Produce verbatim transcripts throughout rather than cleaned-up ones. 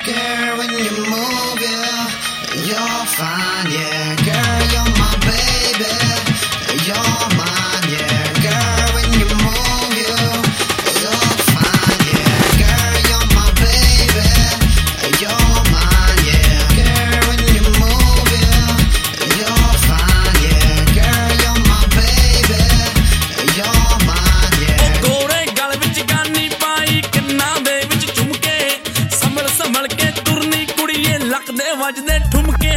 Girl, when you move, yeah, you're fine, yeah. Girl, you're my baby, you're mine, yeah. Girl, when you move, yeah, you're fine, yeah. Girl, you're my baby, you're mine, yeah. Girl, when you move, yeah, you're fine, yeah. Girl, you're my baby, you're mine, yeah. Oh, gore gal vich gaani pai kanna de vich chumke sambal sambal ke turni kudiye lakde vajde ठुमके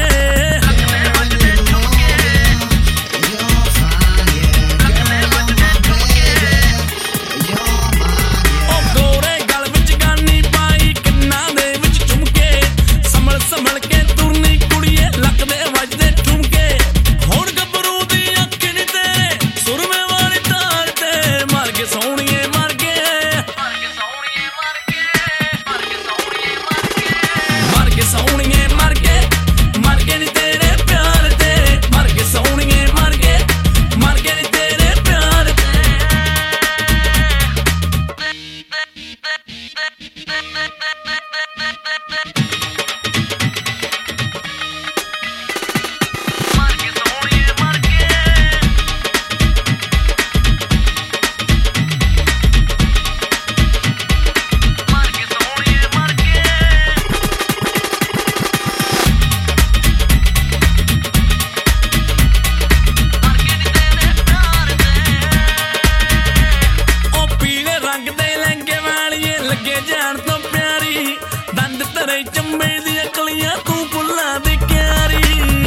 ਜਾਣ ਤੋਂ ਪਿਆਰੀ ਦੰਦ ਤਰੇ ਚੰਬੇ ਦੀਆਂ ਕਲੀਆਂ ਤੂੰ ਫੁੱਲਾਂ ਦੀ ਕਿਆਰੀ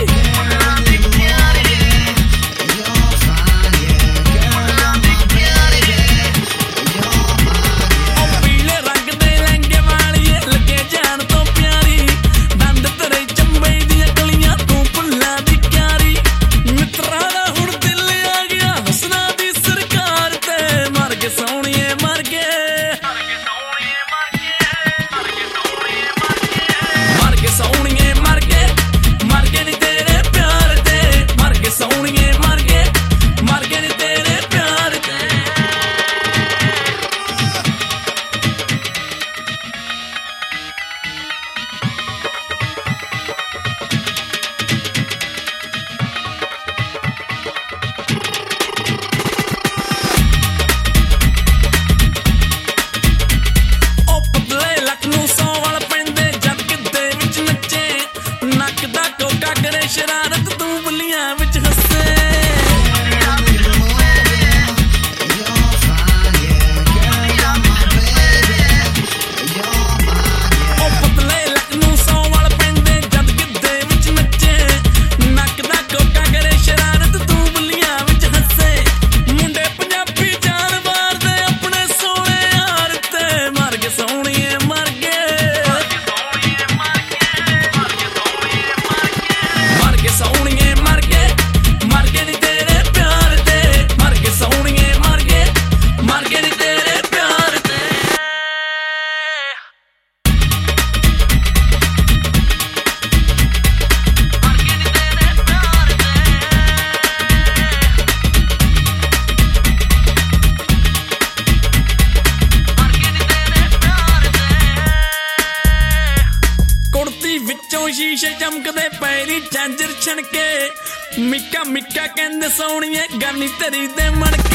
ਉਹ ਪੀਲੇ ਰੰਗ ਦੇ ਲਹਿੰਗੇ ਵਾਲੀਏ ਲੱਗੇ ਜਾਣ ਤੋਂ ਪਿਆਰੀ ਦੰਦ ਤਰੇ ਚੰਬੇ ਦੀਆਂ ਕਲੀਆਂ ਤੂੰ ਫੁੱਲਾਂ ਦੀ ਕਿਆਰੀ ਮਿੱਤਰਾਂ ਦਾ ਹੁਣ ਦਿਲ ਆ ਗਿਆ ਹੁਸਨਾ ਦੀ ਸਰਕਾਰ ਤੇ ਮਰ ਕੇ ਸੋਹਣੀਏ ਮਰ ਕੇ ਸੋਹਣੀਏ ਮਰ ਗਏ ਮਰ ਗਏ ਨੀ ਤੇਰੇ ਪਿਆਰ ਤੇ ਮਰ ਗਏ ਸੋਹਣੀਏ ਮਰ ਗਏ ਮਰ ਗਏ ਨੀ ਤੇਰੇ ਪਿਆਰ ਤੇ ਉਹ ਪਤਲੇ ਲੱਕ ਨੂੰ ਸੌ ਵਾਲ ਪੈਂਦੇ ਨੱਕ ਦਾ ਟੋਕਾ ਕਰੇ ਸ਼ਰਾਰਤ ਤੂੰ ਬੁੱਲੀਆਂ ਵਿੱਚ ਹੱਸੇ ਉਹ ਪਤਲੇ ਲੱਕ ਨੂੰ ਸੌ ਵਾਲ ਪੈਂਦੇ ਜਦ ਗਿੱਧੇ ਵਿੱਚ ਨੱਚੇ ਨੱਕ ਦਾ ਟੋਕਾ ਕਰੇ ਸ਼ਰਾਰਤ ਤੂੰ ਬੁੱਲੀਆਂ ਵਿੱਚ ਹੱਸੇ ਮੁੰਡੇ ਪੰਜਾਬੀ ਜਾਨ ਮਾਰਦੇ ਆਪਣੇ ਸੋਹਣੇ ਯਾਰ ਤੇ ਮਰ ਗਏ ਸੋਹਣੀਏ ਮਰ ਗਏ ਸੋਹਣੀਏ ਮਰ ਗਏ ਮਰ ਗਏ ਨੀ ਤੇਰੇ ਪਿਆਰ ਤੇ ਮਰ ਗਏ ਸੋਹਣੀਏ ਮਰ ਗਏ ਮਰ ਗਏ ਨੀ ਤੇਰੇ ਪਿਆਰ ਤੇ ਕੁੜਤੀ ਵਿੱਚੋਂ ਸ਼ੀਸ਼ੇ ਚਮਕਦੇ ਪੈਰੀ ਝਾਂਜਰ ਛਣਕੇ ਮਿੱਕਾ ਮਿੱਕਾ ਕਹਿੰਦੇ ਸੋਹਣੀਏ ਗਾਨੀ ਤੇਰੀ ਦੇ ਮਣ